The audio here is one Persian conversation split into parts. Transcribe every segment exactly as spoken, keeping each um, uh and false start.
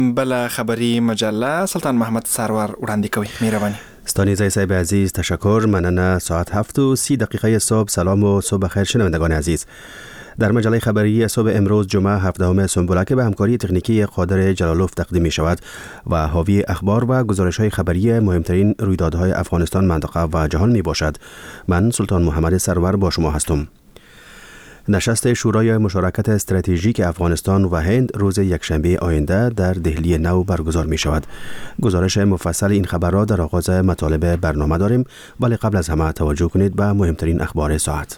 بله خبری مجله سلطان محمد سرور وړاندې کوي. مهرباني. ستانیزه صاحب عزیز تشکر. مننه. ساعت هفت و سی دقیقه صبح. سلام و صبح خیر شنوندگان عزیز. در مجله خبری صبح امروز جمعه هفدهم سنبوله که به همکاری تکنیکی قادر جلالوف تقدیم می شود و حاوی اخبار و گزارش های خبری مهمترین رویدادهای افغانستان، منطقه و جهان می باشد. من سلطان محمد سرور با شما هستم. نشست شورای مشارکت استراتژیک افغانستان و هند روز یکشنبه آینده در دهلی نو برگزار می شود. گزارش مفصل این خبر را در آغاز مطالب برنامه داریم، ولی قبل از همه توجه کنید به مهمترین اخبار ساعت.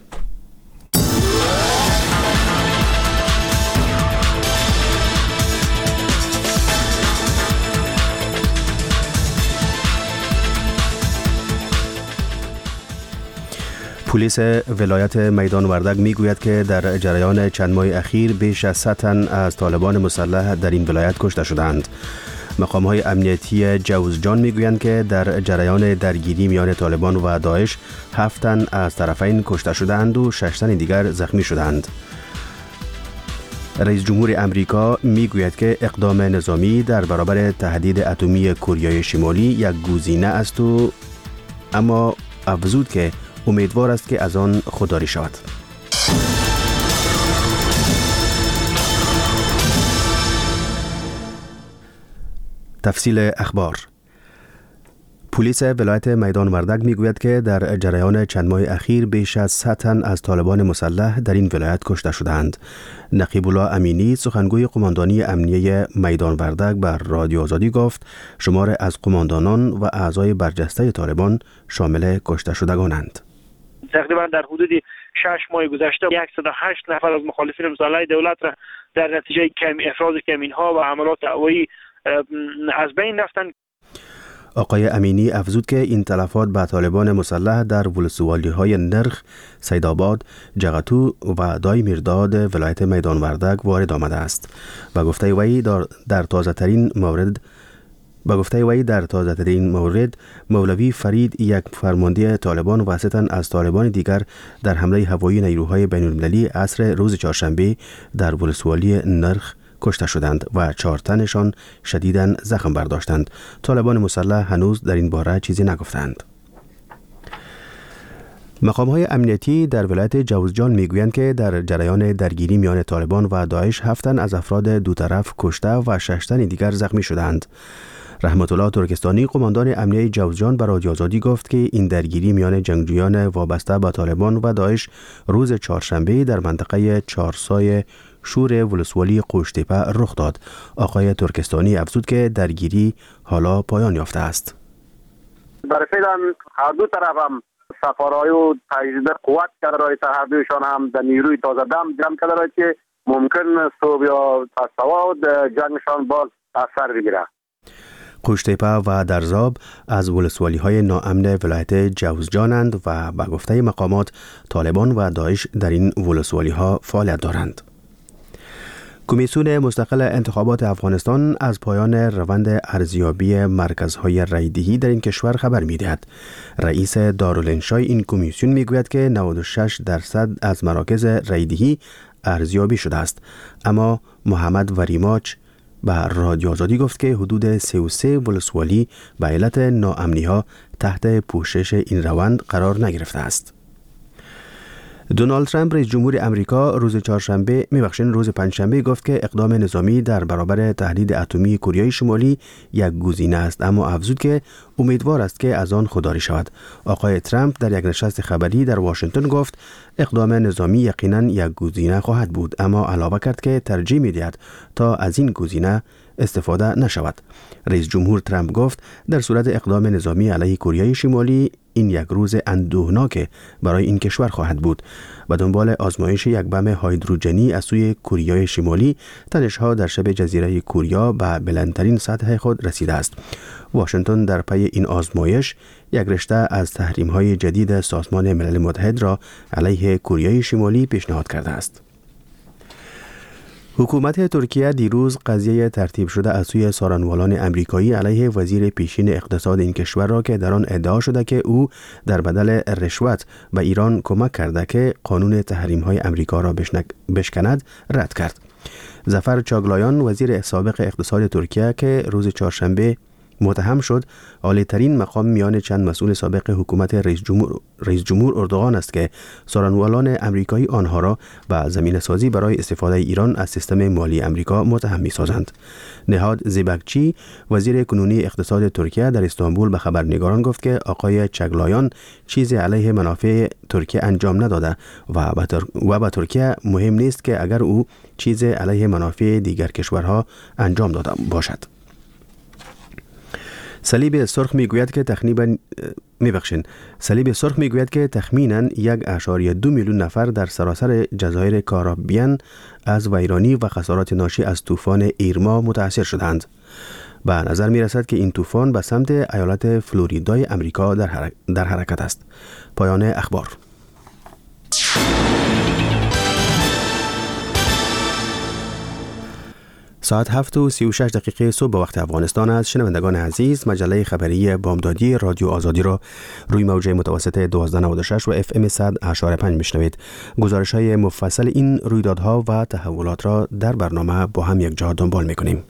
پلیس ولایت میدان وردک می گوید که در جریان چند ماه اخیر بیش از صد تن از طالبان مسلح در این ولایت کشته شدند. مقام های امنیتی جوزجان می گویند که در جریان درگیری میان طالبان و داعش هفت تن از طرفین کشته شدند و شش تن دیگر زخمی شدند. رئیس جمهور امریکا می گوید که اقدام نظامی در برابر تهدید اتمی کره شمالی یک گزینه است و اما افزود که امیدوار است که از آن خودداری شود. تفصیل اخبار. پلیس ولایت میدان وردک میگوید که در جریان چند ماه اخیر بیش از صد تن از طالبان مسلح در این ولایت کشته شدند. نقیب الله امینی سخنگوی قماندانی امنیه میدان وردک بر رادیو آزادی گفت شمار از قماندانان و اعضای برجسته طالبان شامل کشته شدگانند. تقریبا در حدود شش ماه گذشته صد و هشت نفر از مخالفین مسلح دولت را در نتیجه کم افراز کمین‌ها و حملات هوایی از بین رفتند. آقای امینی افزود که این تلفات به طالبان مسلح در ولسوالی‌های نرخ، سیدآباد، جغتو و دای میرداد ولایت میدان وردک وارد آمده است و گفته وی در تازه ترین مورد با گفته وی در تازه ترین مورد مولوی فرید یک فرمانده طالبان و سه تن از طالبان دیگر در حمله هوایی نیروهای بین المللی عصر روز چهارشنبه در ولسوالی نرخ کشته شدند و چهار تنشان شدیداً زخم برداشتند. طالبان مسلح هنوز در این باره چیزی نگفتند. مقام‌های امنیتی در ولایت جوزجان میگویند که در جریان درگیری میان طالبان و داعش هفت تن از افراد دو طرف کشته و شش تن دیگر زخمی شدند. رحمت الله ترکستانی قماندان امنیه جوزجان بر رادیو آزادی گفت که این درگیری میان جنگجویان وابسته به طالبان و داعش روز چهارشنبه در منطقه چهارسای شور ولسوالی قوشتپه رخ داد. آقای ترکستانی افزود که درگیری حالا پایان یافته است. در فعلا هر دو طرف هم سفارهای و تجدید قوت کرده رای هر دویشان هم در نیروی تازه دم جمع کرده رای که ممکن صبح یا تصواد جنگشان باز اثر بگیره. قوشتپه و درزاب از ولسوالی های ناامن ولایت جوزجانند و به گفته مقامات طالبان و داعش در این ولسوالی ها فعالیت دارند. کمیسیون مستقل انتخابات افغانستان از پایان روند ارزیابی مرکزهای رایدهی در این کشور خبر می‌دهد. رئیس دارالانشای این کمیسیون میگوید که نود و شش درصد از مراکز رایدهی ارزیابی شده است، اما محمد وریماچ به رادیو آزادی گفت که حدود سی و سه ولسوالی به علت ناامنی‌ها تحت پوشش این روند قرار نگرفته است. دونالد ترامپ رئیس جمهور امریکا روز چهارشنبه میبخشین روز پنجشنبه گفت که اقدام نظامی در برابر تهدید اتمی کره شمالی یک گزینه است، اما افزود که امیدوار است که از آن خودداری شود. آقای ترامپ در یک نشست خبری در واشنگتن گفت اقدام نظامی یقینا یک گزینه خواهد بود، اما علاوه کرد که ترجیح می‌دهد تا از این گزینه استفاده نشود. رئیس جمهور ترامپ گفت در صورت اقدام نظامی علیه کره شمالی این یک روز اندوهناک برای این کشور خواهد بود. به دنبال آزمایش یک بم هیدروژنی از سوی کره شمالی، تنش‌ها در شبه جزیره کوریا به بلندترین سطح خود رسیده است. واشنگتن در پی این آزمایش یک رشته از تحریم‌های جدید سازمان ملل متحد را علیه کره شمالی پیشنهاد کرده است. حکومت ترکیه دیروز قضیه ترتیب شده از سوی سارنوالان امریکایی علیه وزیر پیشین اقتصاد این کشور را که در آن ادعا شده که او در بدل رشوت به ایران کمک کرده که قانون تحریم‌های امریکا را بشکند رد کرد. ظفر چاگلایان وزیر سابق اقتصاد ترکیه که روز چهارشنبه متهم شد عالی ترین مقام میان چند مسئول سابق حکومت رئیس جمهور رئیس جمهور اردوغان است که سارنوالان امریکایی آنها را به زمینه سازی برای استفاده ایران از سیستم مالی امریکا متهم می‌سازند. نهاد زیبکچی وزیر کنونی اقتصاد ترکیه در استانبول به خبرنگاران گفت که آقای چاگلایان چیزی علیه منافع ترکیه انجام نداده و به تر... و به ترکیه مهم نیست که اگر او چیزی علیه منافع دیگر کشورها انجام داده باشد. صلیب سرخ میگوید که تقریبا میبخشین صلیب سرخ میگوید که تخمینا یک اشاریه دو میلیون نفر در سراسر جزایر کارائیبیان از ویرانی و خسارات ناشی از طوفان ایرما متاثر شدند. به نظر می رسد که این طوفان به سمت ایالت فلوریدای امریکا در, حرک... در حرکت است. پایان اخبار. ساعت هفت و سی و شش دقیقه صبح به وقت افغانستان است. شنوندگان عزیز، مجله خبری بامدادی رادیو آزادی را روی موجه متوسط دوازده نود و شش و اف ام صد و پنج میشنوید. گزارش های مفصل این رویدادها و تحولات را در برنامه با هم یک جا دنبال میکنیم.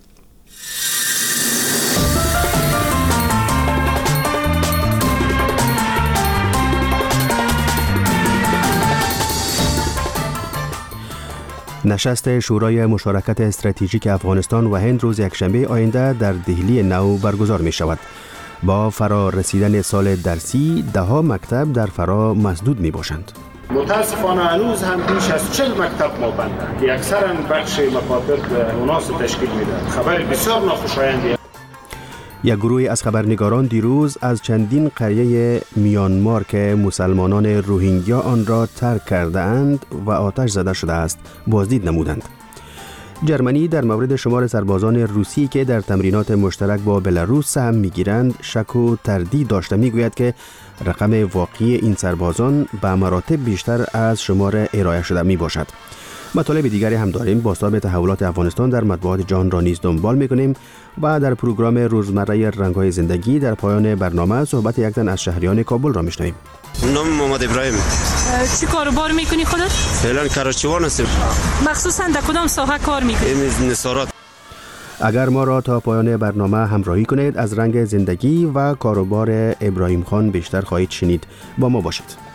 نشست شورای مشارکت استراتژیک افغانستان و هند روز یکشنبه آینده در دهلی نو برگزار می شود. با فرا رسیدن سال درسی ده مکتب در فرا مسدود می باشند. متاسفانه هنوز هم بیش از چهل مکتب ما بندند که اکثرا بخش مکاتب اوناس تشکیل میدن. خبر بسیار ناخوشایندی. یک گروه از خبرنگاران دیروز از چندین قریه میانمار که مسلمانان روهینگیا آن را ترک کرده اند و آتش زده شده است بازدید نمودند. جرمنی در مورد شمار سربازان روسی که در تمرینات مشترک با بلاروس سهم میگیرند شک و تردید داشته میگوید که رقم واقعی این سربازان به مراتب بیشتر از شمار ارائه شده می باشد. مطالب دیگری هم داریم. بازتاب تحولات افغانستان در مطبوعات جهان را نیز دنبال می‌کنیم و در پروگرام روزمره رنگ‌های زندگی در پایان برنامه صحبت یک زن از شهریان کابل را می‌شنویم. نام محمد ابراهیم. چی کاروبار می‌کنی خودت؟ فعلا کارچوان هستم. مخصوصاً در کدام ساحه کار می‌کنی؟ نثارات. اگر ما را تا پایان برنامه همراهی کنید از رنگ زندگی و کاروبار ابراهیم خان بیشتر خواهید شنید. با ما باشید.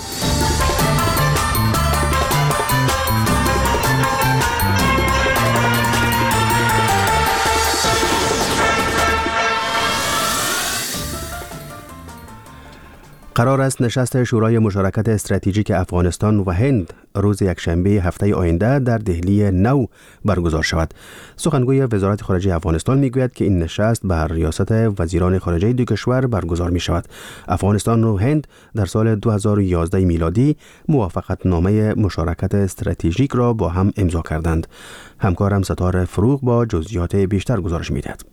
قرار است نشست شورای مشارکت استراتژیک افغانستان و هند روز یکشنبه هفته آینده در دهلی نو برگزار شود. سخنگوی وزارت خارجه افغانستان میگوید که این نشست بر ریاست وزیران خارجه دو کشور برگزار می شود. افغانستان و هند در سال دو هزار و یازده میلادی موافقت نامه مشارکت استراتژیک را با هم امضا کردند. همکارم ستاره فروغ با جزئیات بیشتر گزارش می‌دهد.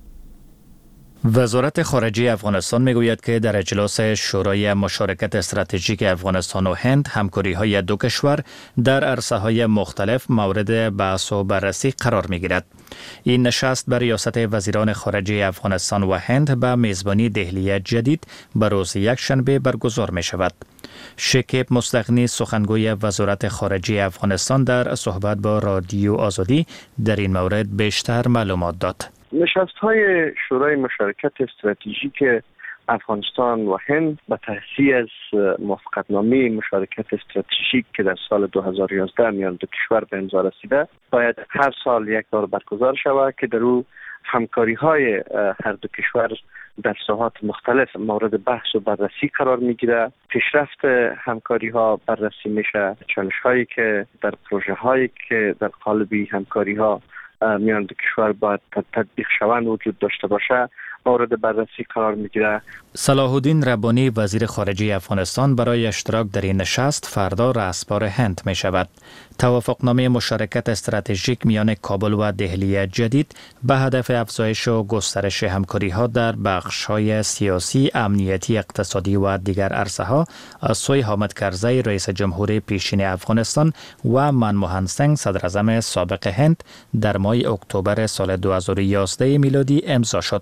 وزارت خارجه افغانستان میگوید که در اجلاس شورای مشارکت استراتژیک افغانستان و هند همکاری های دو کشور در عرصه های مختلف مورد بحث و بررسی قرار می گیرد. این نشست بر ریاست وزیران خارجه افغانستان و هند به میزبانی دهلی جدید به روز یکشنبه برگزار می شود. شکیب مستغنی سخنگوی وزارت خارجه افغانستان در صحبت با رادیو آزادی در این مورد بیشتر معلومات داد. نشست‌های شورای مشارکت استراتژیک افغانستان و هند به تحصیل از موافقتنامه مشارکت استراتژیک که در سال دو هزار و یازده میان دو کشور به امضا رسیده باید هر سال یک بار برگزار شود که در او همکاری‌های هر دو کشور در ساحات مختلف مورد بحث و بررسی قرار میگیره. پیشرفت همکاری‌ها بررسی میشه، چالش‌هایی که در پروژه‌هایی که در قالب همکاری‌ها میان دو کشور باید تطبیق شوند وجود داشته باشه مورد بررسی قرار میگیره. صلاح الدین ربانی وزیر خارجه افغانستان برای اشتراک در این نشست فردا رهسپار هند می شود. توافقنامه مشارکت استراتژیک میان کابل و دهلی جدید به هدف افزایش و گسترش همکاری ها در بخش های سیاسی، امنیتی، اقتصادی و دیگر عرصه ها از سوی حامد کرزی رئیس جمهور پیشین افغانستان و منموهن سینگ صدر اعظم سابق هند در ماه اکتبر سال دو هزار و یازده میلادی امضا شد.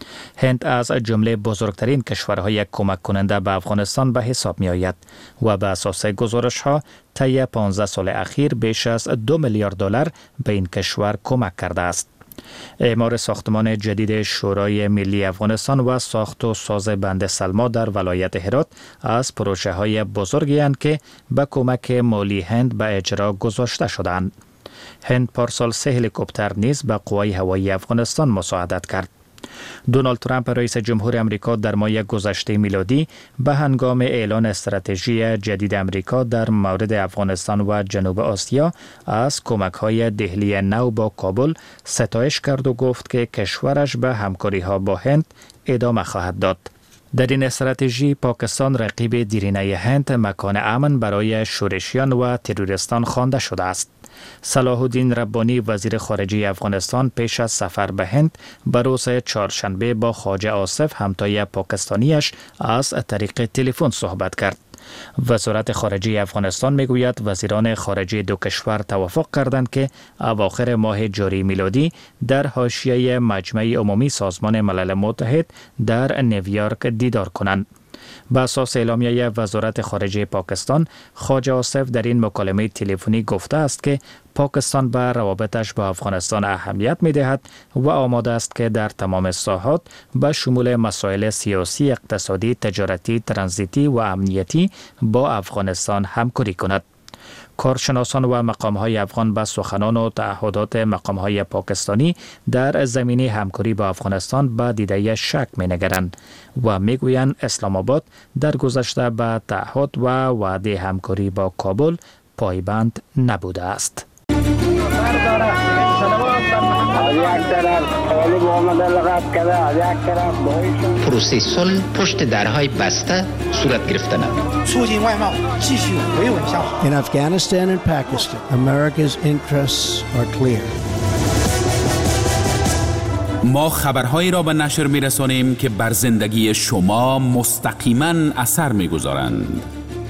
هند از جمله بزرگترین کشورهای کمک کننده به افغانستان به حساب می آید و به اساس گزارش ها طی پانزده سال اخیر بیش از دو میلیارد دلار به این کشور کمک کرده است. اعمار ساختمان جدید شورای ملی افغانستان و ساخت و ساز بند سلما در ولایت هرات از پروژه های بزرگی اند که به کمک مالی هند به اجرا گذاشته شدند. هند پارسال سه هلیکوپتر نیز به قوای هوایی افغانستان مساعدت کرد. دونالد ترامپ رئیس جمهور امریکا در ماه گذشته میلادی به هنگام اعلان استراتژی جدید امریکا در مورد افغانستان و جنوب آسیا از کمک‌های دهلی نو با کابل ستایش کرد و گفت که کشورش به همکاری‌ها با هند ادامه خواهد داد. در این استراتژی پاکستان رقیب دیرینه هند مکان امن برای شورشیان و تروریستان خوانده شده است. صلاح الدین ربانی وزیر خارجه افغانستان پیش از سفر به هند به روز چهارشنبه با خواجه آصف همتای پاکستانیش از طریق تلفن صحبت کرد. وزارت خارجه افغانستان میگوید وزیران خارجه دو کشور توافق کردند که اواخر ماه جاری میلادی در حاشیه مجمع عمومی سازمان ملل متحد در نیویورک دیدار کنند. به اساس اعلامیه وزارت خارجه پاکستان، خواجه آصف در این مکالمه تلفنی گفته است که پاکستان به روابطش با افغانستان اهمیت می دهد و آماده است که در تمام ساحات به شمول مسائل سیاسی، اقتصادی، تجارتی، ترانزیتی و امنیتی با افغانستان همکاری کند. کارشناسان و مقام‌های افغان به سخنان و تعهدات مقام‌های پاکستانی در زمینه همکاری با افغانستان به دیده شک می‌نگرند و می‌گویند اسلام آباد در گذشته به تعهد و وعده همکاری با کابل پایبند نبوده است. پروسه صلح پشت درهای بسته صورت گرفته نمید. In Afghanistan and Pakistan, America's interests are clear. ما خبرهایی را به نشر می‌رسانیم که بر زندگی شما مستقیما اثر می‌گذارند.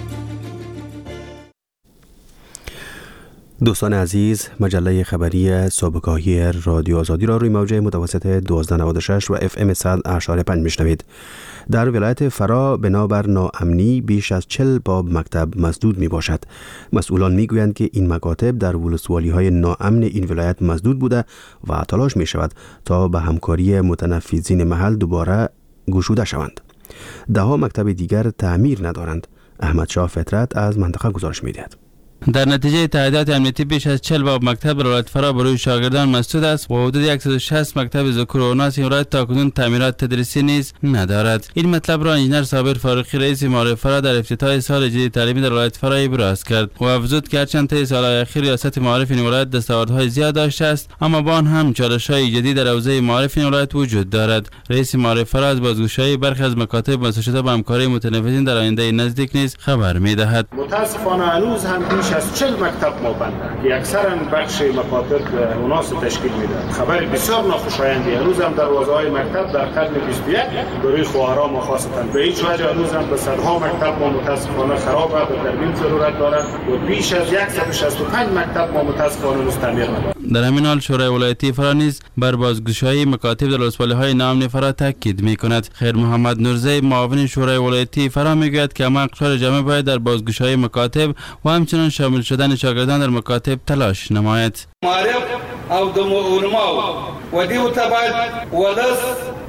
دوستان عزیز، مجله خبری صبحگاهی رادیو آزادی را روی موج متوسط دوازده نود و شش و اف ام صد اشاری پنج میشنوید. در ولایت فرا بنابر ناامنی بیش از چهل باب مکتب مسدود می باشد. مسئولان می گویند که این مکاتب در ولسوالی های ناامن این ولایت مسدود بوده و تلاش می شود تا به همکاری متنفذین محل دوباره گشوده شوند. ده ها مکتب دیگر تعمیر ندارند. احمد شاه فطرت از منطقه گزارش می دهد. در نتیجه تعهدات امنیتی بیش از چهل باب مکتب ولایت فرا برای شاگردان مسدود است و حدود صد و شصت مکتب ذکور و اناث این ولایت تاکنون تعمیرات تدریسی نیز ندارد. این مطلب را انجینر صابر فاروقی رئیس معارف فرا در افتتاح سال جدید تعلیمی در ولایت فرا ابراز کرد و افزود که هرچند طی سالهای اخیر ریاست معارف این ولایت دستاوردهای زیاد داشته است، اما با آن هم چالش‌های جدید در حوزه معارف این ولایت وجود دارد. رئیس معارف فرا از بازگشایی برخی از مکاتب مسئول شده به همکاری متنفذین در آینده نزدیک نیز خبر می‌دهد. متاسفانه هنوز هم بیش از چهل مکتب مابند که اکثرا بخش مکاتب اوناس تشکیل میده. خبر بسیار ناخوشایندی هنوز هم دروازه‌های مکتب در قرن بیست و یک برای خواهران ما خاصتا به هیچ وجه هنوز هم به صدها مکتب ما متاسفانه خراب و به ترمیم ضرورت دارد و بیش از صد و شصت و پنج مکتب ما متاسفانه هنوز تعمیر ندارد. در همین حال شورای ولایتی فرا نیز بر بازگشایی مکاتب در ولسوالی‌های ناامن فرا تاکید می‌کند. خیر محمد نورزی معاون شورای ولایتی فرا میگوید که اما اقشار جامع باید در بازگشایی مکاتب و همچنین شامل شدن شاگردان در مکاتب تلاش نماید. معارف او د علماء و دیو ته باید ولس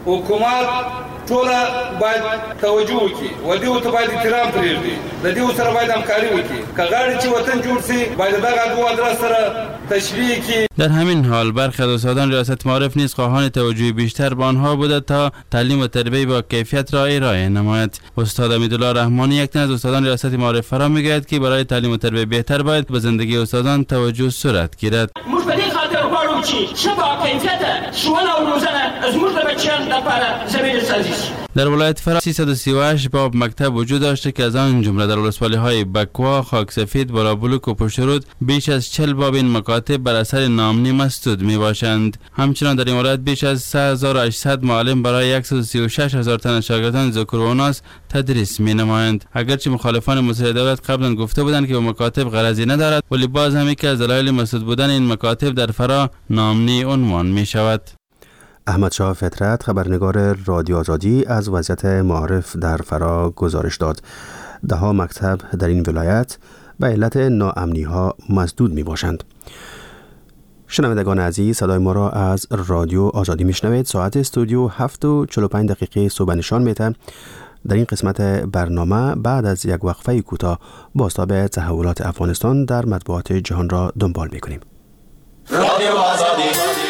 حکومت ټول باید توجه وکړي و دیو ته باید احترام پرېږدي د دیو سره باید همکاري وکړي که غواړي چې وطن جوړ سي باید دغه دوه ادرس سره تشبیه کړي. در همین حال برخی از استادان ریاست معارف نیز خواهان توجه بیشتر به آنها بوده تا تعلیم و تربیت با کیفیت را ارائه نماید. استاد امیدالله رحمانی یک تن از استادان ریاست معارف فرا میگوید که برای تعلیم و تربیت بهتر باید به زندگی استادان توجه صورت گیرد. موږ په دې خاطر غواړو چې ښه باکیفیته ښوونه او روزنه زموږ د بچیانو لپاره زمینه سازي شي. در ولایت فرا سیصد و سی و هشت باب مکتب وجود داشته که از آن جمله در ولسوالی‌های بکوا، خاک سفید، بالابلوک و پشترود بیش از چهل باب این مکاتب بر اثر ناامنی مسدود می باشند. همچنان در این ولایت بیش از سه هزار و هشتصد معلم برای صد و سی و شش هزار تن شاگردان ذکور و اناث تدریس می نمایند. اگرچه مخالفان مسئله دولت قبلا گفته بودند که به مکاتب غرضی ندارد، ولی باز هم یکی از دلایل مسدود بودن این مکاتب در فرا ناامنی عنوان می شود. احمد شاه فطرت خبرنگار رادیو آزادی از وضعیت معارف در فرا گزارش داد. ده ها مکتب در این ولایت به علت ناامنی ها مسدود می باشند. شنوندگان عزیز، صدای ما را از رادیو آزادی میشنوید. ساعت استودیو هفت و چهل و پنج دقیقه صبح نشان میده. در این قسمت برنامه بعد از یک وقفه کوتاه بازتاب تحولات افغانستان در مطبوعات جهان را دنبال میکنیم. رادیو آزادی.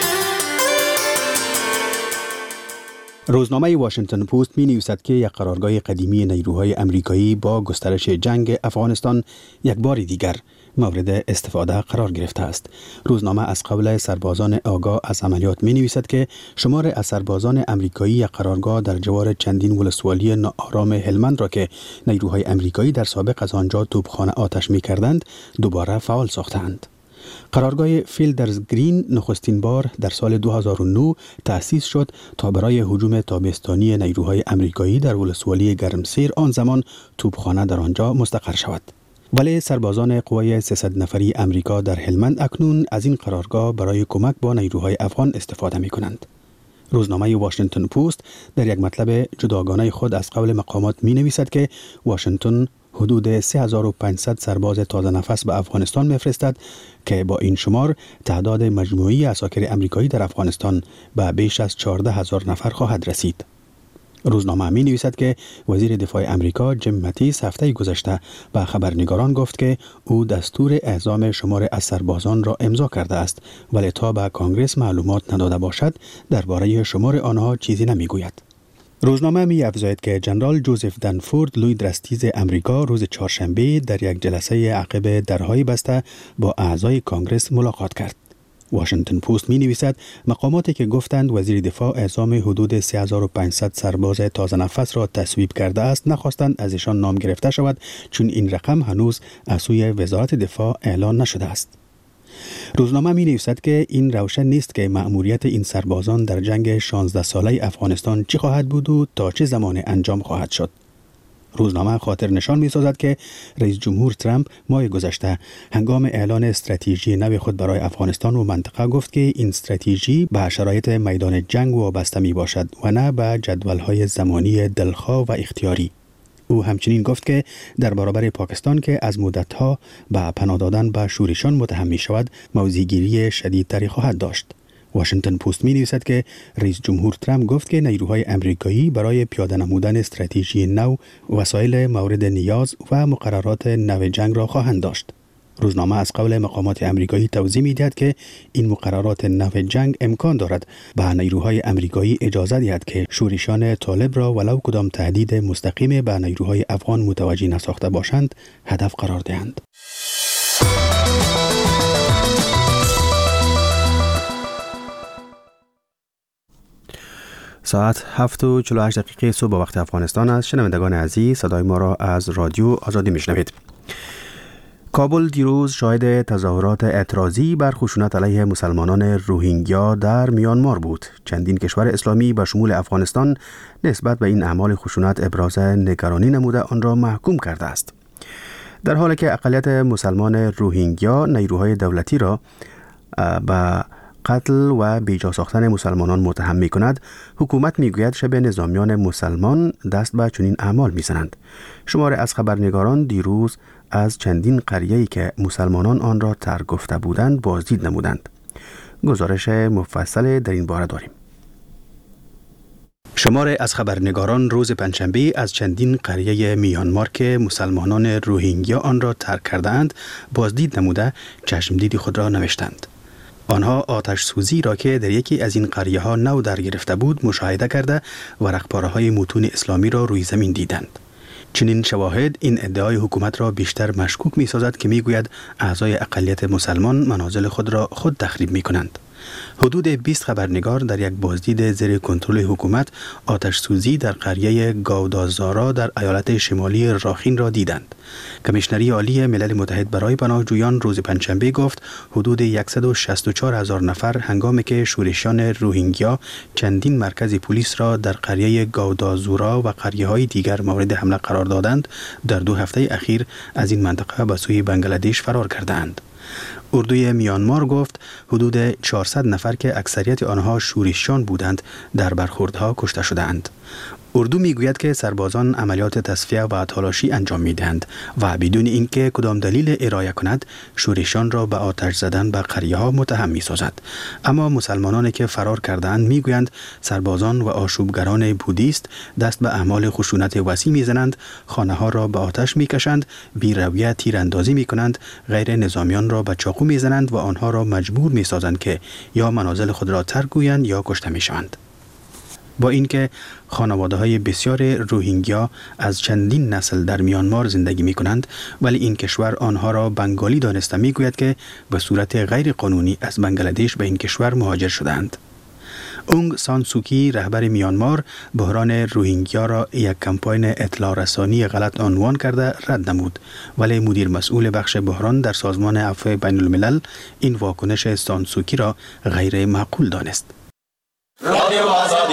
روزنامه واشنگتن پست می نویسد که یک قرارگاه قدیمی نیروهای امریکایی با گسترش جنگ افغانستان یک بار دیگر مورد استفاده قرار گرفته است. روزنامه از قول سربازان آگاه از عملیات می نویسد که شمار از سربازان امریکایی یک قرارگاه در جوار چندین ولسوالی ناآرام هلمند را که نیروهای امریکایی در سابق از آنجا توپخانه آتش می کردند دوباره فعال ساختند. قرارگاه فیلدرز گرین نخستین بار در سال دو هزار و نه تأسیس شد تا برای هجوم تابستانی نیروهای امریکایی در ولسوالی گرمسیر آن زمان توپخانه در آنجا مستقر شود. ولی سربازان قوای سیصد نفری امریکا در هلمند اکنون از این قرارگاه برای کمک با نیروهای افغان استفاده می کنند. روزنامه واشنگتن پست در یک مطلب جداگانه خود از قول مقامات می نویسد که واشنگتن حدود سه هزار و پانصد سرباز تازه نفس به افغانستان می‌فرستد که با این شمار تعداد مجموعی عساکر امریکایی در افغانستان به بیش از چهارده هزار نفر خواهد رسید. روزنامه می نویسد که وزیر دفاع امریکا جیم ماتیس هفته گذشته به خبرنگاران گفت که او دستور اعزام شمار از سربازان را امضا کرده است، ولی تا به کانگرس معلومات نداده باشد درباره شمار آنها چیزی نمیگوید. روزنامه می افزاید که جنرال جوزف دنفورد لوی درستیز امریکا روز چهارشنبه در یک جلسه عقب درهای بسته با اعضای کانگرس ملاقات کرد. واشنگتن پست می نویسد مقاماتی که گفتند وزیر دفاع اعزام حدود سه هزار و پانصد سرباز تازه نفس را تصویب کرده است نخواستند از ایشان نام گرفته شود، چون این رقم هنوز از سوی وزارت دفاع اعلان نشده است. روزنامه می نویسد که این روشن نیست که مأموریت این سربازان در جنگ شانزده ساله افغانستان چی خواهد بود و تا چه زمان انجام خواهد شد. روزنامه خاطر نشان می سازد که رئیس جمهور ترامپ ماه گذشته هنگام اعلان استراتژی نو خود برای افغانستان و منطقه گفت که این استراتژی به شرایط میدان جنگ وابسته می باشد و نه به جدولهای زمانی دلخواه و اختیاری. او همچنین گفت که در برابر پاکستان که از مدتها به پناه دادن به شورشان متهم می شود موضع‌گیری شدیدتری خواهد داشت. واشنگتن پست می نویسد که رئیس جمهور ترامپ گفت که نیروهای امریکایی برای پیاده نمودن استراتژی نو وسایل مورد نیاز و مقررات نو جنگ را خواهند داشت. روزنامه از قول مقامات امریکایی توضیح می دهد که این مقررات نو جنگ امکان دارد به نیروهای امریکایی اجازه دهد که شورشان طالب را ولو کدام تهدید مستقیم به نیروهای افغان متوجه نساخته باشند هدف قرار دهند. ساعت هفت و چهل و هشت دقیقه صبح وقت افغانستان است. شنوندگان عزیز، صدای ما را از رادیو آزادی میشنوید. کابل دیروز شاهد تظاهرات اعتراضی بر خشونت علیه مسلمانان روهینگیا در میانمار بود. چندین کشور اسلامی به شمول افغانستان نسبت به این اعمال خشونت ابراز نگرانی نموده آن را محکوم کرده است. در حالی که اقلیت مسلمان روهینگیا نیروهای دولتی را به قتل و بیجا ساختن مسلمانان متهم می کند، حکومت می گوید شب نظامیان مسلمان دست به چنین اعمال می زنند. شمار از خبرنگاران دیروز از چندین قریه‌ای که مسلمانان آن را ترک گفته بودند بازدید نمودند. گزارش مفصل در این باره داریم. شمار از خبرنگاران روز پنجشنبه از چندین قریه میانمار که مسلمانان روهینگیا آن را ترک کردند بازدید نموده چشمدید خود را نوشتند. آنها آتش سوزی را که در یکی از این قریه ها نو در گرفته بود مشاهده کرده و رقپاره های متون اسلامی را روی زمین دیدند. چنین شواهد این ادعای حکومت را بیشتر مشکوک می سازد که می گوید اعضای اقلیت مسلمان منازل خود را خود تخریب می کنند. حدود بیست خبرنگار در یک بازدید زیر کنترل حکومت آتش سوزی در قریه گاودازارا در ایالت شمالی راخین را دیدند. کمیشنری عالی ملل متحد برای پناهجویان روز پنجشنبه گفت حدود صد و شصت و چهار هزار نفر هنگامی که شورشیان روهینگیا چندین مرکز پلیس را در قریه گاودازورا و قریه‌های دیگر مورد حمله قرار دادند، در دو هفته اخیر از این منطقه به سوی بنگلادش فرار کردند. اردوی میانمار گفت حدود چهارصد نفر که اکثریت آنها شورشیان بودند در برخوردها کشته شدند. اردو میگوید که سربازان عملیات تصفیه و تلاشی انجام میدهند و بدون اینکه کدام دلیل ارائه کند شورشیان را به آتش زدن به قریه ها متهم میسازد. اما مسلمانانی که فرار کردند میگویند سربازان و آشوبگران بودیست دست به اعمال خشونت وسیع میزنند، خانه ها را به آتش میکشند، بی‌رویه تیراندازی میکنند، غیر نظامیان را به چاقو میزنند و آنها را مجبور میسازند که یا منازل خود را ترک گویند یا کشته میشوند. با اینکه خانواده‌های بسیار روهینگیا از چندین نسل در میانمار زندگی می‌کنند، ولی این کشور آنها را بنگالی دانسته می‌گوید که به صورت غیر قانونی از بنگلادش به این کشور مهاجر شدند. اونگ سان سوکی رهبر میانمار بحران روهینگیا را یک کمپاین اطلاع رسانی غلط عنوان کرده رد نمود، ولی مدیر مسئول بخش بحران در سازمان عفو بین الملل این واکنش سان سوکی را غیر معقول دانست. رادیو آزادی.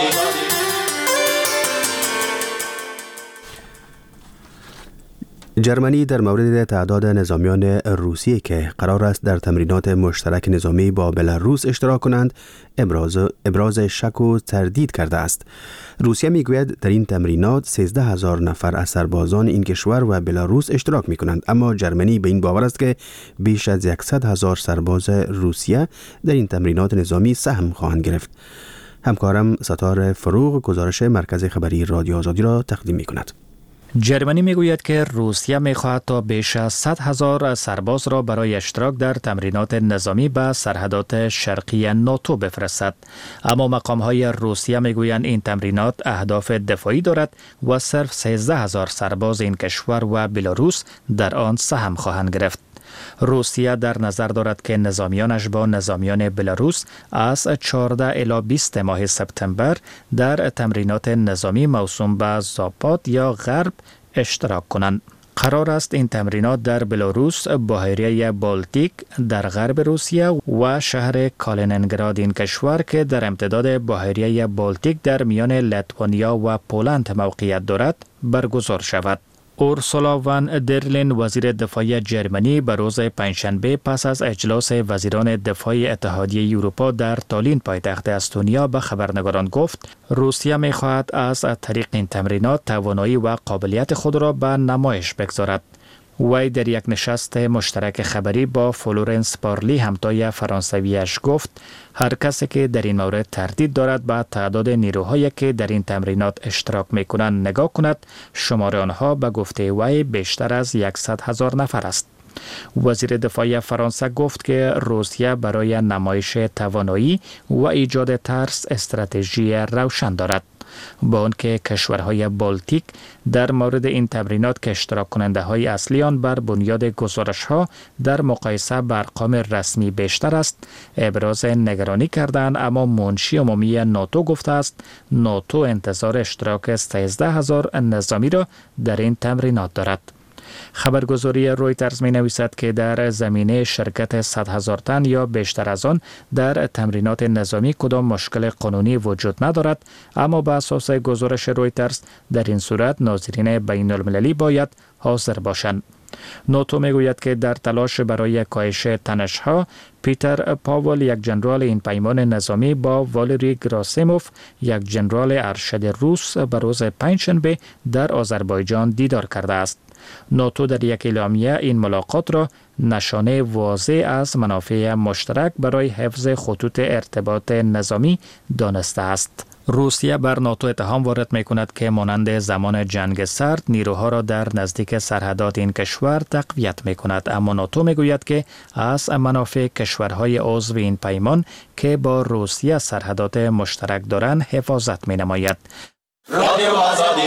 جرمنی در مورد تعداد نظامیان روسیه که قرار است در تمرینات مشترک نظامی با بلاروس اشتراک کنند ابراز ابراز شک و تردید کرده است. روسیه میگوید در این تمرینات سیزده هزار نفر از سربازان این کشور و بلاروس اشتراک می کنند، اما جرمنی به این باور است که بیش از صد هزار سرباز روسیه در این تمرینات نظامی سهم خواهند گرفت. همکارم ستاره فروغ گزارش مرکز خبری رادیو آزادی را تقدیم می کند. جرمنی میگوید که روسیه میخواهد تا بیش از صد هزار سرباز را برای اشتراک در تمرینات نظامی به سرحدات شرقی ناتو بفرستد، اما مقام‌های روسیه میگویند این تمرینات اهداف دفاعی دارد و صرف سیزده هزار سرباز این کشور و بلاروس در آن سهم خواهند گرفت. روسیه در نظر دارد که نظامیانش با نظامیان بلاروس از چهارده الی بیست ماه سپتامبر در تمرینات نظامی موسوم به زاپاد یا غرب اشتراک کنند. قرار است این تمرینات در بلاروس، بحیره بالتیک در غرب روسیه و شهر کالینینگراد این کشور که در امتداد بحیره بالتیک در میان لیتوانیا و پولند موقعیت دارد برگزار شود. اورسولا وان درلین وزیر دفاع جرمنی به روز پنجشنبه پس از اجلاس وزیران دفاع اتحادیه اروپا در تالین پایتخت استونیا به خبرنگاران گفت روسیه می‌خواهد از طریق این تمرینات توانایی و قابلیت خود را به نمایش بگذارد. وی در یک نشست مشترک خبری با فلورنس پارلی همتای فرانسویش گفت هر کسی که در این مورد تردید دارد به تعداد نیروهایی که در این تمرینات اشتراک میکنند نگاه کند، شمار آنها به گفته وی بیشتر از صد هزار نفر است. وزیر دفاع فرانسه گفت که روسیه برای نمایش توانایی و ایجاد ترس استراتژی روشن دارد. با آنکه کشورهای بالتیک در مورد این تمرینات که اشتراک کننده های اصلی آن بر بنیاد گزارش ها در مقایسه با ارقام رسمی بیشتر است ابراز نگرانی کردند، اما منشی عمومی ناتو گفته است ناتو انتظار اشتراک سیزده هزار نظامی را در این تمرینات دارد. خبرگزاری رویترز می نویسد که در زمینه شرکت صد هزار تن یا بیشتر از آن در تمرینات نظامی کدام مشکل قانونی وجود ندارد، اما به اساس گزارش رویترز در این صورت ناظرین بین المللی باید حاضر باشند. ناتو میگوید که در تلاش برای کاهش تنش‌ها پیتر پاول یک جنرال این پیمان نظامی با والری گراسیموف یک جنرال ارشد روس به روز پنجشنبه در آذربایجان دیدار کرده است. ناتو در یک اعلامیه این ملاقات را نشانه واضح از منافع مشترک برای حفظ خطوط ارتباط نظامی دانسته است. روسیه بر ناتو اتهام وارد می کند که مانند زمان جنگ سرد نیروها را در نزدیک سرحدات این کشور تقویت می کند، اما ناتو می گوید که از منافع کشورهای عضو این پیمان که با روسیه سرحدات مشترک دارند حفاظت می نماید. رادیو آزادی.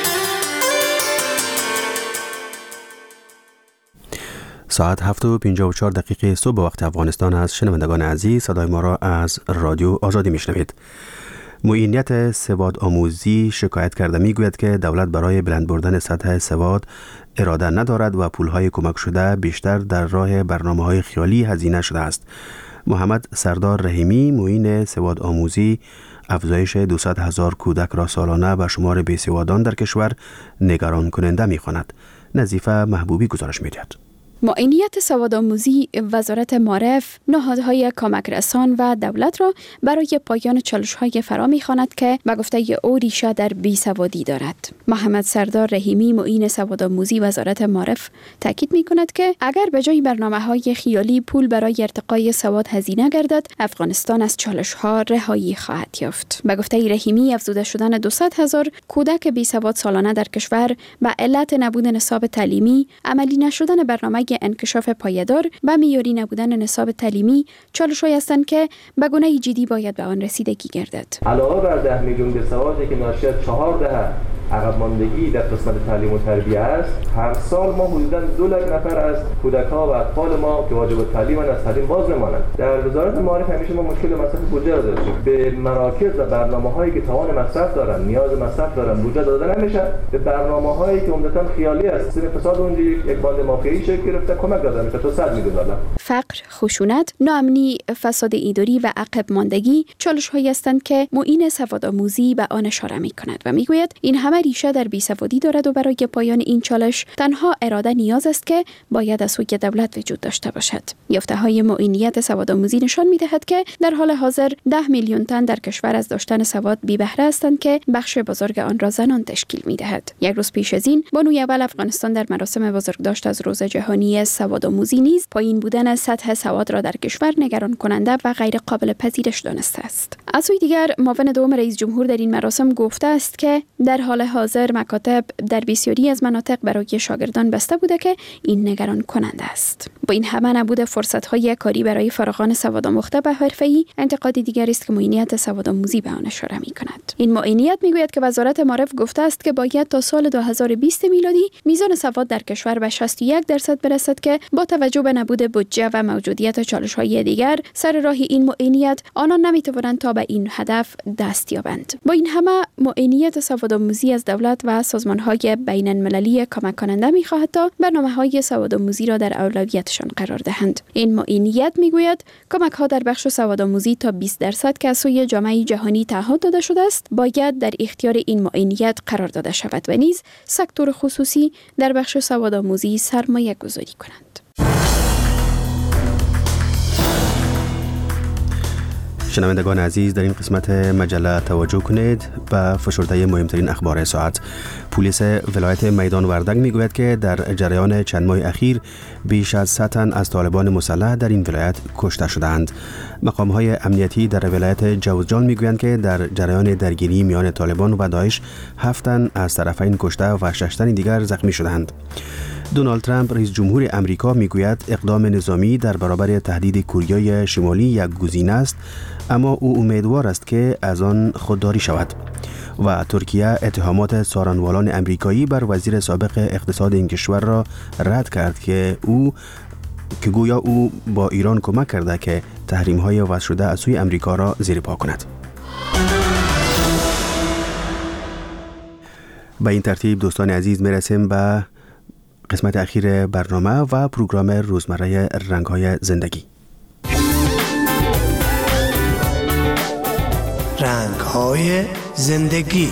ساعت هفت و پنجاه و چهار دقیقه صبح وقت افغانستان است. شنوندگان عزیز، صدای ما را از رادیو آزادی میشنوید. معینیت سواد آموزی شکایت کرده میگوید که دولت برای بلند بردن سطح سواد اراده ندارد و پولهای کمک شده بیشتر در راه برنامه‌های خیالی هزینه شده است. محمد سردار رحیمی معین سواد آموزی افزایش دویست هزار کودک را سالانه به شمار بیسوادان در کشور نگران کننده می‌خواند. نظیفه محبوبی گزارش می‌دهد. معینیت سوادآموزی وزارت معارف نهادهای کمک رسان و دولت را برای پایان چالش‌های فرا می‌خواند که به گفته او ریشه در بیسوادی دارد. محمد سردار رحیمی معین سوادآموزی وزارت معارف تاکید می‌کند که اگر به جای برنامه‌های خیالی پول برای ارتقای سواد هزینه گردد، افغانستان از چالش‌ها رهایی خواهد یافت. به گفته رحیمی افزوده شدن دویست هزار کودک بیسواد سالانه در کشور به علت نبود نصاب تعلیمی، عملی نشدن برنامه انکشاف پایدار و معیاری نبودن نصاب تعلیمی چالش‌هایی هستند که به گونه جدی باید به آن رسیدگی گردد. علاوه بر ده میلیون بیسوادی که ناشی از چهار دهه عقب ماندگی در قسمت تعلیم و تربیت است، هر سال ما حدوداً دو لک نفر از کودک‌ها و اطفال ما که واجب تعلیم از تعلیم باز می‌مانند. در وزارت معارف همیشه ما مشکل مصرف بودجه را داشتیم. به مراکز و برنامه‌هایی که توان مصرف دارن، نیاز مصرف دارن، بودجه داده نمیشه. به برنامه‌هایی که عمدتاً خیالی است، سر فساد اونجا یک باند مافیایی شکل گرفته کمک داده میشه تا صد میلیون دلار. فقر، خشونت، ناامنی، فساد اداری و عقب ماندگی چالش‌هایی هستند که معین سوادآموزی به آن اشاره می‌کند و می‌گوید این همه ریشه در بیسوادی دارد و برای پایان این چالش تنها اراده نیاز است که باید از سوی دولت وجود داشته باشد. یافته‌های معینیت سوادآموزی نشان می‌دهد که در حال حاضر ده میلیون تن در کشور از داشتن سواد بی بهره هستند که بخش بزرگ آن را زنان تشکیل می‌دهد. یک روز پیش از این بانوی اول افغانستان در مراسم بزرگداشت از روز جهانی سوادآموزی نیز پایین بودن سطح سواد را در کشور نگران کننده و غیر قابل پذیرش دانسته است. از سوی دیگر معاون دوم رئیس جمهور در این مراسم گفته است که در حال حاضر مکاتب در بسیاری از مناطق برای شاگردان بسته بوده که این نگران کننده است. با این همه نبود فرصت‌های کاری برای فارغان سوادآموخته به حرفه‌ای انتقاد دیگری است که معینیت سوادآموزی به آن اشاره می‌کند. این معینیت می‌گوید که وزارت معارف گفته است که باید تا سال دو هزار و بیست میلادی میزان سواد در کشور به شصت و یک درصد برسد که با توجه به نبود بودجه و موجودیت چالش‌های دیگر سر راه این معینیت آنان نمی‌توانند تا به این هدف دست یابند. با این همه معینیت سوادآموزی از دولت و سازمان‌های بین‌المللی کمک کننده می‌خواهد تا برنامه‌های سوادآموزی را در اولویتشان قرار دهند. این معینیت می‌گوید کمک‌ها در بخش سوادآموزی تا بیست درصد که از سوی جامعه جهانی تعهد داده شده است باید در اختیار این معینیت قرار داده شود و نیز سکتور خصوصی در بخش سوادآموزی سرمایه گذاری کنند. شنوندگان عزیز، در این قسمت مجله توجه کنید به فشرده مهمترین اخبار ساعت. پلیس ولایت میدان وردگ میگوید که در جریان چند ماه اخیر بیش از صد تن از طالبان مسلح در این ولایت کشته شدند. مقام‌های امنیتی در ولایت جوزجان میگویند که در جریان درگیری میان طالبان و داعش هفت تن از طرفین کشته و شش تن دیگر زخمی شدند. دونالد ترامپ رئیس جمهور امریکا میگوید اقدام نظامی در برابر تهدید کره شمالی یک گزینه است، اما او امیدوار است که از آن خودداری شود. و ترکیه اتهامات سارنوالان امریکایی بر وزیر سابق اقتصاد این کشور را رد کرد که او که گویا او با ایران کمک کرده که تحریم‌های وضع شده از سوی امریکا را زیر پا کند. به این ترتیب دوستان عزیز میرسیم به قسمت اخیر برنامه و پروگرام روزمره رنگ‌های زندگی. رنگ‌های زندگی.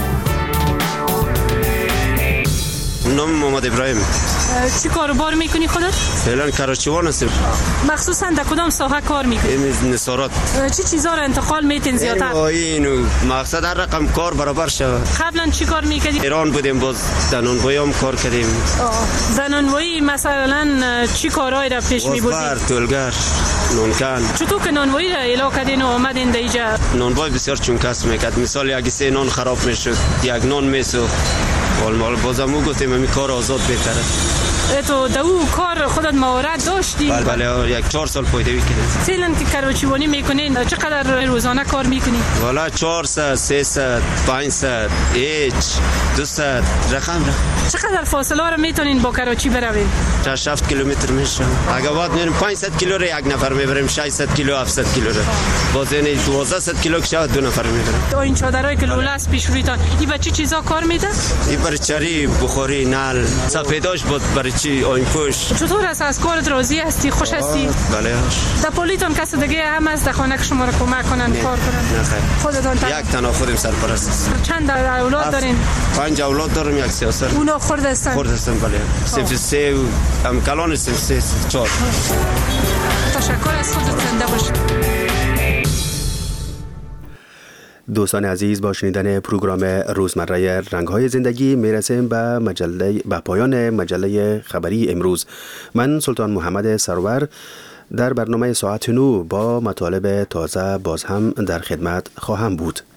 نام محمد ابراهیم. چی کاروبار میکنی خودت؟ فعلا کراچیوان هستم. مخصوصا در کدام ساحه کار میکنی؟ این نصارات. چی چیزا رو انتقال میتین زیادتر؟ اینو مقصد هر رقم کار برابر شود. قبلا چی کار میکردی؟ ایران بودیم، باز در نانوایی هم کار کردیم. در نانوایی مثلا چی کارهایی را پیش میبردی؟ وزبر، تولگر، نونکن. چطور که نانوایی را الا کردین و آمدین در اینجا؟ نانوایی بسیار چون کس میکرد. مثال یک سه نان خراب میشد، یک نان میسوخت. ولی بازم او گفتیم همی کار آزاد بهتره. تو دو کار خودت مهارت داشتی؟ بله بله، یک چهار سال پایدوی کردیم. فعلا که کراچیوانی میکنین چقدر روزانه کار میکنی؟ والا چهارصد، سیصد، پانصد، هیچ، دویست رقم را. چقدر فاصله را میتونین با کراچی بروین؟ شش هفت کیلومتر میشه. اگه بعد میریم پانصد کیلو را یک نفر میبریم، ششصد کیلو، هفتصد کیلو را. باز یعنی دوازده کیلو که شود دو نفر میبریم. تو این چادرای که لوله است پیش رویتان، این بچه چیزا کار میده؟ این برای چری، بخاری، نل، سفیداش بود برای چی آین پوش. چطور است از کارت راضی هستی؟ خوش هستی؟ بله. در پلیتون کس دیگه هم از در خانه که شما را کمک کنن کار کنن؟ نه خیر. خودتان تنها؟ یک تنها خودم سرپرست هستم. چند اولاد دارین؟ پنج اولاد دارم، یک سیاسر. اونا خرد هستن؟ خرد هستن بله. صنف سه و هم کلان صنف سه چهار. تشکر از خودت زنده باش. دوستان عزیز، با شنیدن پروگرام روزمره رنگ‌های زندگی میرسیم به مجله به پایان مجله خبری امروز. من سلطان محمد سرور در برنامه ساعت نو با مطالب تازه باز هم در خدمت خواهم بود.